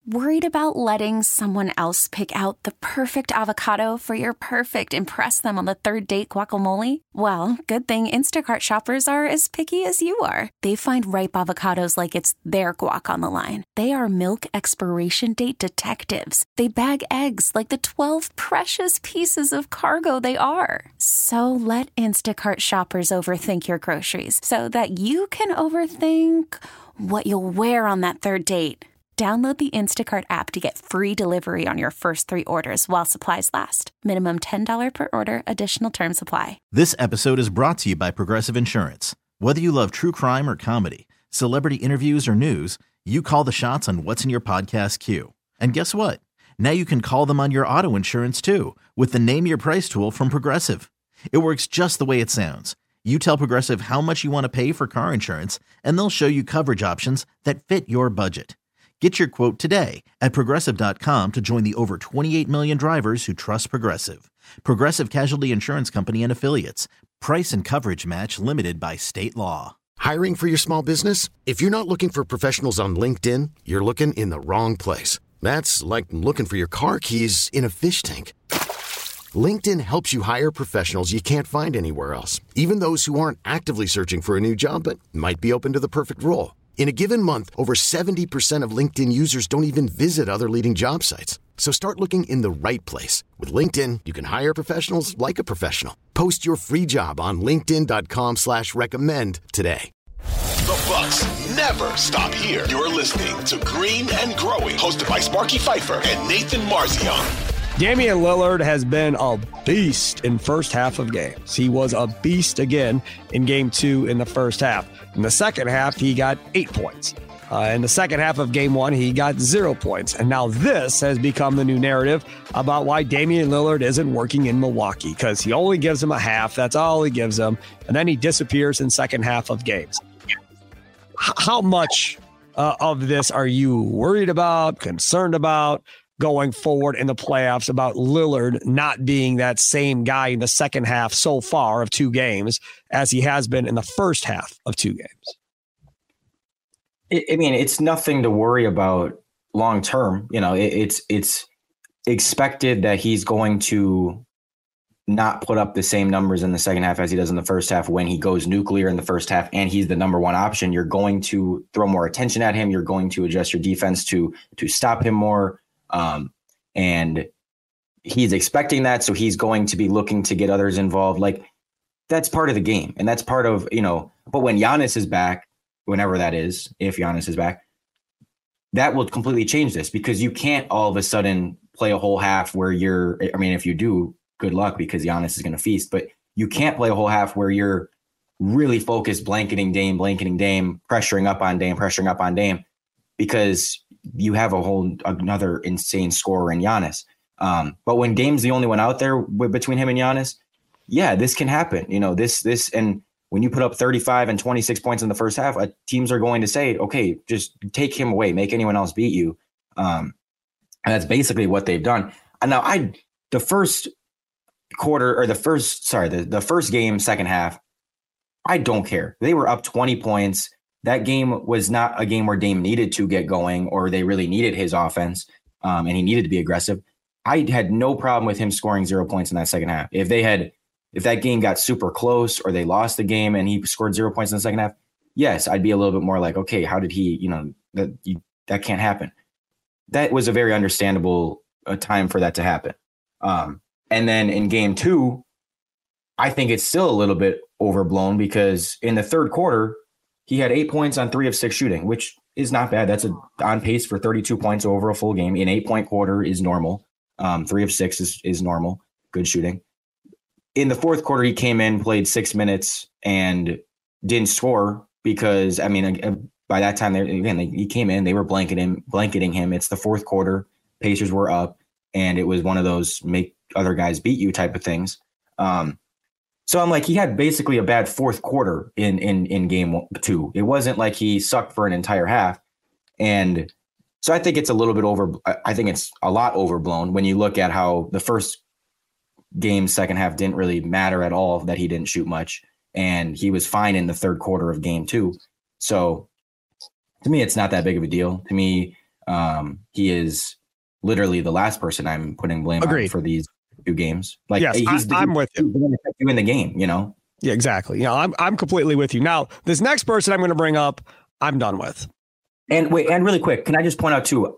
Worried about letting someone else pick out the perfect avocado for your perfect impress them on the third date guacamole? Well, good thing Instacart shoppers are as picky as you are. They find ripe avocados like it's their guac on the line. They are milk expiration date detectives. They bag eggs like the 12 precious pieces of cargo they are. So let Instacart shoppers overthink your groceries so that you can overthink what you'll wear on that third date. Download the Instacart app to get free delivery on your first 3 orders while supplies last. Minimum $10 per order. Additional terms apply. This episode is brought to you by Progressive Insurance. Whether you love true crime or comedy, celebrity interviews or news, you call the shots on what's in your podcast queue. And guess what? Now you can call them on your auto insurance too with the Name Your Price tool from Progressive. It works just the way it sounds. You tell Progressive how much you want to pay for car insurance, and they'll show you coverage options that fit your budget. Get your quote today at Progressive.com to join the over 28 million drivers who trust Progressive. Progressive Casualty Insurance Company and Affiliates. Price and coverage match limited by state law. Hiring for your small business? If you're not looking for professionals on LinkedIn, you're looking in the wrong place. That's like looking for your car keys in a fish tank. LinkedIn helps you hire professionals you can't find anywhere else, even those who aren't actively searching for a new job but might be open to the perfect role. In a given month, over 70% of LinkedIn users don't even visit other leading job sites. So start looking in the right place. With LinkedIn, you can hire professionals like a professional. Post your free job on linkedin.com/recommend today. The Bucks never stop here. You're listening to Green and Growing, hosted by Sparky Pfeiffer and Nathan Marzion. Damian Lillard has been a beast in first half of games. He was a beast again in game 2 in the first half. In the second half, he got 8 points. In the second half of game 1, he got 0 points. And now this has become the new narrative about why Damian Lillard isn't working in Milwaukee, because he only gives him a half. That's all he gives him. And then he disappears in second half of games. How much of this are you worried about, concerned about, going forward in the playoffs, about Lillard not being that same guy in the second half so far of 2 games as he has been in the first half of 2 games? I mean, it's nothing to worry about long term. You know, it's expected that he's going to not put up the same numbers in the second half as he does in the first half when he goes nuclear in the first half and he's the number 1 option. You're going to throw more attention at him. You're going to adjust your defense to stop him more. And he's expecting that. So he's going to be looking to get others involved. Like, that's part of the game. And that's part of, but when Giannis is back, whenever that is, if Giannis is back, that will completely change this, because you can't all of a sudden play a whole half where if you do, good luck, because Giannis is going to feast, but you can't play a whole half where you're really focused, blanketing Dame, pressuring up on Dame, because you have another insane scorer in Giannis. But when Dame's the only one out there between him and Giannis, yeah, this can happen. And when you put up 35 and 26 points in the first half, teams are going to say, okay, just take him away, make anyone else beat you. And that's basically what they've done. And now the first game, second half, I don't care. They were up 20 points. That game was not a game where Dame needed to get going or they really needed his offense, and he needed to be aggressive. I had no problem with him scoring 0 points in that second half. If that game got super close or they lost the game and he scored 0 points in the second half, yes, I'd be a little bit more like, okay, how did he, that can't happen. That was a very understandable time for that to happen. And then in game 2, I think it's still a little bit overblown, because in the third quarter, he had 8 points on 3 of 6 shooting, which is not bad. That's on pace for 32 points over a full game. An 8-point quarter is normal. 3 of 6 is normal. Good shooting. In the fourth quarter, he came in, played 6 minutes, and didn't score because, by that time, he came in, they were blanketing him. It's the fourth quarter. Pacers were up, and it was one of those make other guys beat you type of things. So I'm like, he had basically a bad fourth quarter in game 2. It wasn't like he sucked for an entire half. And so I think it's a little bit I think it's a lot overblown when you look at how the first game, second half didn't really matter at all, that he didn't shoot much. And he was fine in the third quarter of game 2. So to me, it's not that big of a deal. To me, he is literally the last person I'm putting blame on for these 2 games. Like, yes, I'm with you. He's the one that kept you in the game, you know? Yeah, exactly. I'm completely with you. Now, this next person I'm going to bring up, I'm done with. And wait, and really quick, can I just point out too,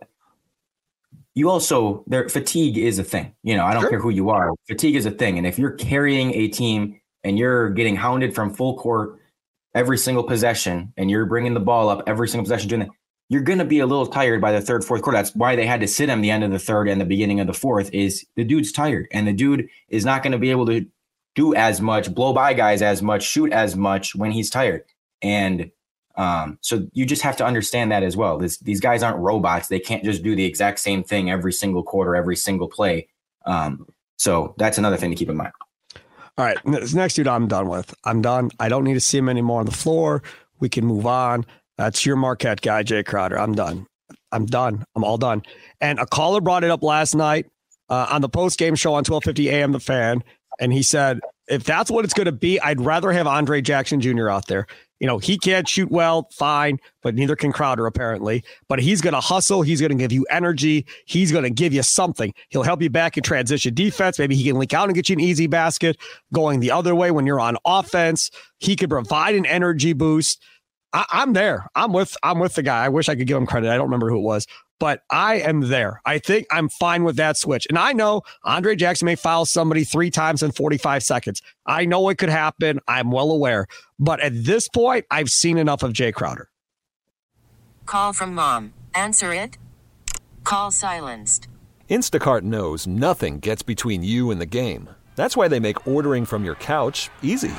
fatigue is a thing. I don't care who you are. Fatigue is a thing. And if you're carrying a team and you're getting hounded from full court every single possession and you're bringing the ball up every single possession doing that, you're going to be a little tired by the third, fourth quarter. That's why they had to sit him the end of the third and the beginning of the fourth. Is the dude's tired, and the dude is not going to be able to do as much, blow by guys as much, shoot as much when he's tired. And so you just have to understand that as well. These guys aren't robots. They can't just do the exact same thing every single quarter, every single play. So that's another thing to keep in mind. All right. This next dude I'm done with. I'm done. I don't need to see him anymore on the floor. We can move on. That's your Marquette guy, Jay Crowder. I'm done. I'm all done. And a caller brought it up last night on the post-game show on 1250 AM The Fan. And he said, if that's what it's going to be, I'd rather have Andre Jackson Jr. out there. He can't shoot well, fine, but neither can Crowder apparently. But he's going to hustle. He's going to give you energy. He's going to give you something. He'll help you back in transition defense. Maybe he can link out and get you an easy basket going the other way when you're on offense. He could provide an energy boost. I'm there. I'm with the guy. I wish I could give him credit. I don't remember who it was, but I am there. I think I'm fine with that switch. And I know Andre Jackson may foul somebody 3 times in 45 seconds. I know it could happen. I'm well aware. But at this point, I've seen enough of Jay Crowder. Call from mom. Answer it. Call silenced. Instacart knows nothing gets between you and the game. That's why they make ordering from your couch easy.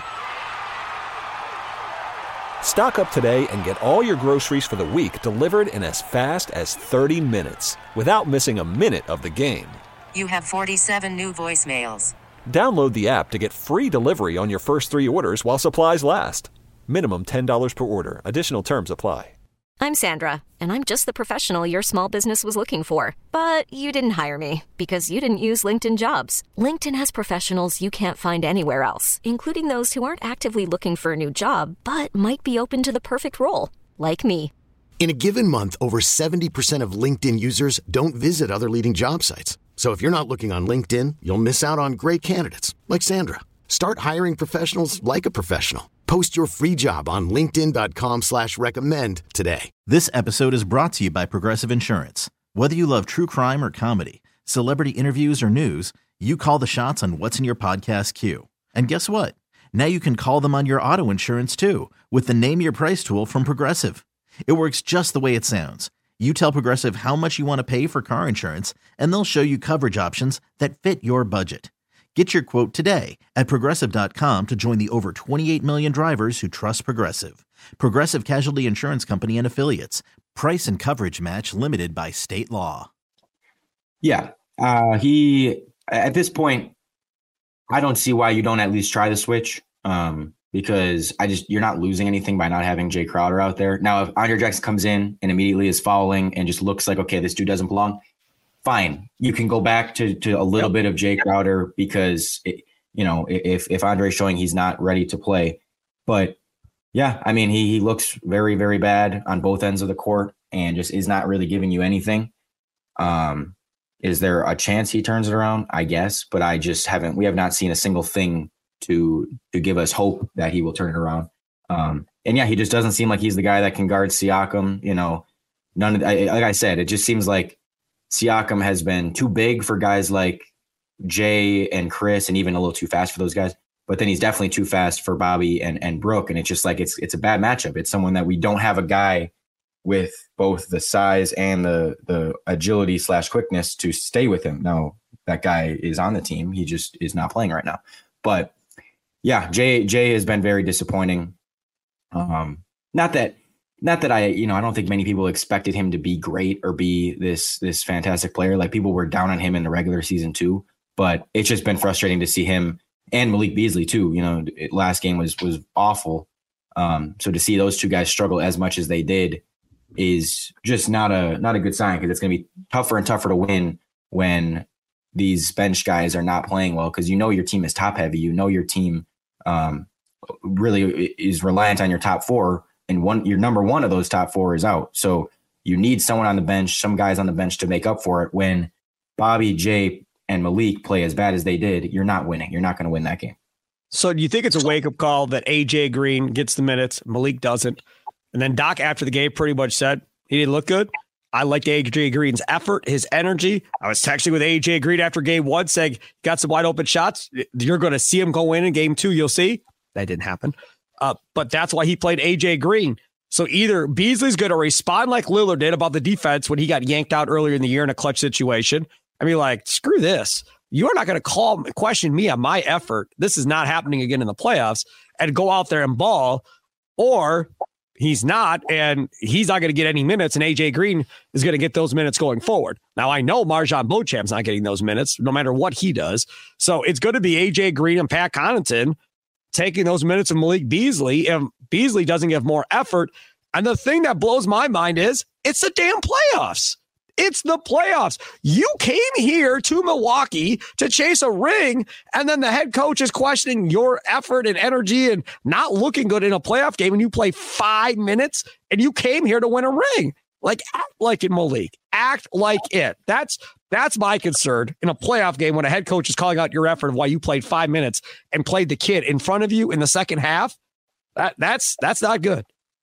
Stock up today and get all your groceries for the week delivered in as fast as 30 minutes without missing a minute of the game. You have 47 new voicemails. Download the app to get free delivery on your first 3 orders while supplies last. Minimum $10 per order. Additional terms apply. I'm Sandra, and I'm just the professional your small business was looking for. But you didn't hire me because you didn't use LinkedIn Jobs. LinkedIn has professionals you can't find anywhere else, including those who aren't actively looking for a new job, but might be open to the perfect role, like me. In a given month, over 70% of LinkedIn users don't visit other leading job sites. So if you're not looking on LinkedIn, you'll miss out on great candidates like Sandra. Start hiring professionals like a professional. Post your free job on linkedin.com/recommend today. This episode is brought to you by Progressive Insurance. Whether you love true crime or comedy, celebrity interviews or news, you call the shots on what's in your podcast queue. And guess what? Now you can call them on your auto insurance too with the Name Your Price tool from Progressive. It works just the way it sounds. You tell Progressive how much you want to pay for car insurance, and they'll show you coverage options that fit your budget. Get your quote today at Progressive.com to join the over 28 million drivers who trust Progressive. Progressive Casualty Insurance Company and Affiliates. Price and coverage match limited by state law. Yeah. He, at this point, I don't see why you don't at least try the switch. Because you're not losing anything by not having Jay Crowder out there. Now, if Andre Jackson comes in and immediately is fouling and just looks like, okay, this dude doesn't belong, fine. You can go back to a little bit of Jay Crowder because, if Andre's showing he's not ready to play. But yeah, I mean, he looks very, very bad on both ends of the court and just is not really giving you anything. Is there a chance he turns it around? I guess, but we have not seen a single thing to give us hope that he will turn it around. And yeah, he just doesn't seem like he's the guy that can guard Siakam. Like I said, it just seems like Siakam has been too big for guys like Jay and Chris, and even a little too fast for those guys. But then he's definitely too fast for Bobby and Brooke. And it's just like, it's a bad matchup. It's someone that we don't have a guy with both the size and the agility / quickness to stay with him. Now that guy is on the team. He just is not playing right now. But yeah, Jay has been very disappointing. Not that I don't think many people expected him to be great or be this fantastic player. Like, people were down on him in the regular season too, but it's just been frustrating to see him and Malik Beasley too. Last game was awful. So to see those two guys struggle as much as they did is just not a good sign, because it's going to be tougher and tougher to win when these bench guys are not playing well, because your team is top heavy. Your team really is reliant on your top four, and your number one of those top four is out. So you need someone on the bench, some guys on the bench to make up for it. When Bobby, Jay, and Malik play as bad as they did, you're not winning. You're not going to win that game. So do you think it's a wake-up call that AJ Green gets the minutes, Malik doesn't? And then Doc, after the game, pretty much said he didn't look good. I liked AJ Green's effort, his energy. I was texting with AJ Green after game 1 saying, got some wide open shots. You're going to see him go in game 2. You'll see. That didn't happen. But that's why he played AJ Green. So either Beasley's going to respond like Lillard did about the defense when he got yanked out earlier in the year in a clutch situation. I mean, like, screw this. You're not going to question me on my effort. This is not happening again in the playoffs, and go out there and ball. Or he's not, and he's not going to get any minutes, and AJ Green is going to get those minutes going forward. Now, I know Marjon Beauchamp's not getting those minutes, no matter what he does. So it's going to be AJ Green and Pat Connaughton taking those minutes of Malik Beasley, and Beasley doesn't give more effort. And the thing that blows my mind is it's the damn playoffs. It's the playoffs. You came here to Milwaukee to chase a ring, and then the head coach is questioning your effort and energy and not looking good in a playoff game, and you play 5 minutes, and you came here to win a ring. Like, act like it, Malik. Act like it. That's my concern in a playoff game when a head coach is calling out your effort of why you played 5 minutes and played the kid in front of you in the second half. That's not good.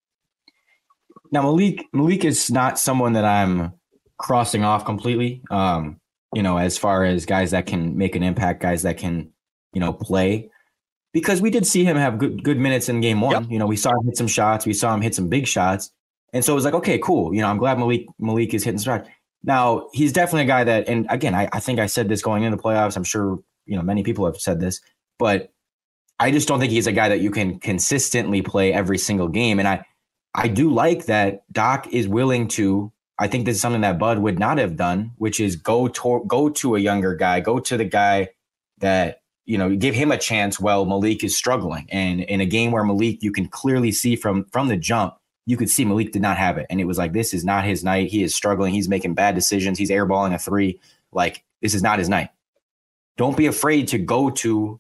Now, Malik is not someone that I'm crossing off completely, as far as guys that can make an impact, guys that can, play, because we did see him have good minutes in game 1. Yep. We saw him hit some shots. We saw him hit some big shots. And so it was like, okay, cool. I'm glad Malik is hitting shots. Now, he's definitely a guy that, and again, I think I said this going into the playoffs. I'm sure, many people have said this, but I just don't think he's a guy that you can consistently play every single game. And I do like that Doc is willing to. I think this is something that Bud would not have done, which is go to a younger guy, go to the guy that, give him a chance while Malik is struggling. And in a game where Malik, you can clearly see from the jump, you could see Malik did not have it. And it was like, this is not his night. He is struggling. He's making bad decisions. He's airballing a 3. Like, this is not his night. Don't be afraid to go to,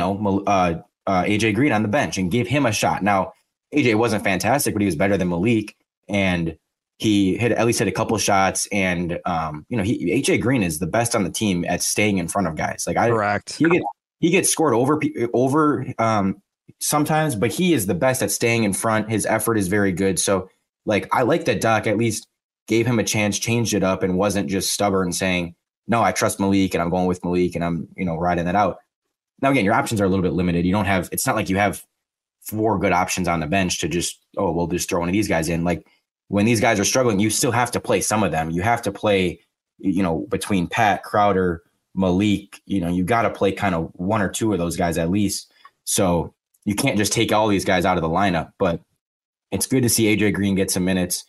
AJ Green on the bench and give him a shot. Now, AJ wasn't fantastic, but he was better than Malik. And he at least hit a couple shots, and AJ Green is the best on the team at staying in front of guys. Like, correct. He gets scored over sometimes, but he is the best at staying in front. His effort is very good. So, like, I like that Doc at least gave him a chance, changed it up, and wasn't just stubborn saying, "No, I trust Malik, and I'm going with Malik, and I'm riding that out." Now, again, your options are a little bit limited. You don't have. It's not like you have 4 good options on the bench to just we'll just throw one of these guys in. Like, when these guys are struggling, you still have to play some of them. You have to play, between Pat, Crowder, Malik, you got to play kind of 1 or 2 of those guys at least. So you can't just take all these guys out of the lineup, but it's good to see AJ Green get some minutes.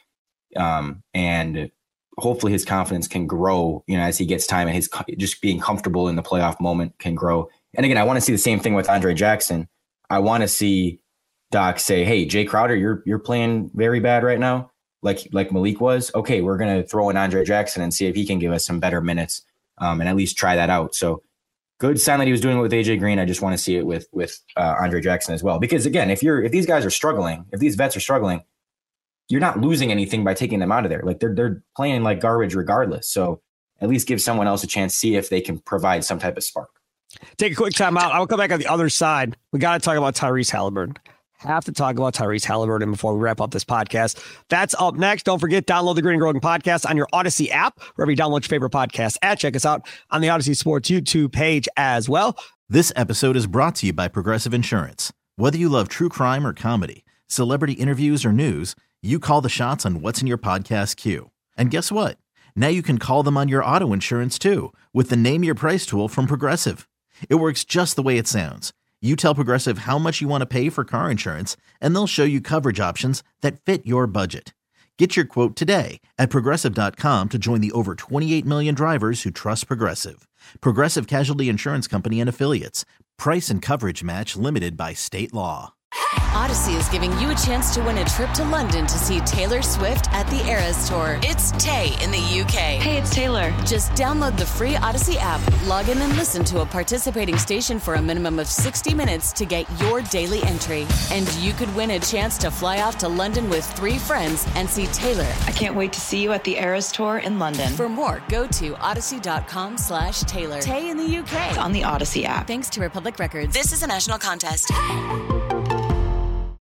And hopefully his confidence can grow, as he gets time, and his just being comfortable in the playoff moment can grow. And again, I want to see the same thing with Andre Jackson. I want to see Doc say, "Hey, Jay Crowder, you're playing very bad right now. Like Malik was. Okay, we're going to throw in Andre Jackson and see if he can give us some better minutes, and at least try that out." So good sign that he was doing it with AJ Green. I just want to see it with Andre Jackson as well. Because again, if these guys are struggling, if these vets are struggling, you're not losing anything by taking them out of there. Like, they're playing like garbage regardless. So at least give someone else a chance, see if they can provide some type of spark. Take a quick time out. I'll come back on the other side. We got to talk about Tyrese Halliburton. Have to talk about Tyrese Halliburton before we wrap up this podcast. That's up next. Don't forget, download the Green and Growing podcast on your Odyssey app, wherever you download your favorite podcast at. Check us out on the Odyssey Sports YouTube page as well. This episode is brought to you by Progressive Insurance. Whether you love true crime or comedy, celebrity interviews or news, you call the shots on what's in your podcast queue. And guess what? Now you can call them on your auto insurance too, with the Name Your Price tool from Progressive. It works just the way it sounds. You tell Progressive how much you want to pay for car insurance, and they'll show you coverage options that fit your budget. Get your quote today at Progressive.com to join the over 28 million drivers who trust Progressive. Progressive Casualty Insurance Company and Affiliates. Price and coverage match limited by state law. Odyssey is giving you a chance to win a trip to London to see Taylor Swift at the Eras Tour. It's Tay in the UK. Hey, it's Taylor. Just download the free Odyssey app, log in and listen to a participating station for a minimum of 60 minutes to get your daily entry. And you could win a chance to fly off to London with 3 friends and see Taylor. I can't wait to see you at the Eras Tour in London. For more, go to odyssey.com/Taylor. Tay in the UK. It's on the Odyssey app. Thanks to Republic Records. This is a national contest.